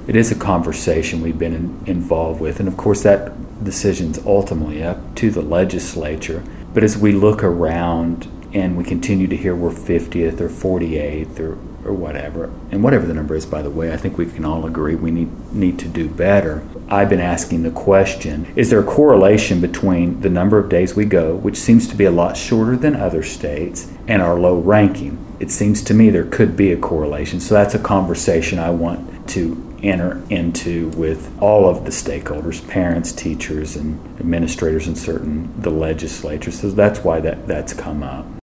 it is a conversation we've been involved with. And of course, that decision's ultimately up to the legislature. But as we look around and we continue to hear we're 50th or 48th or whatever, and whatever the number is, by the way, I think we can all agree we need to do better. I've been asking the question, is there a correlation between the number of days we go, which seems to be a lot shorter than other states, and our low ranking? It seems to me there could be a correlation. So that's a conversation I want to enter into with all of the stakeholders, parents, teachers, and administrators, and the legislature. So that's why that's come up.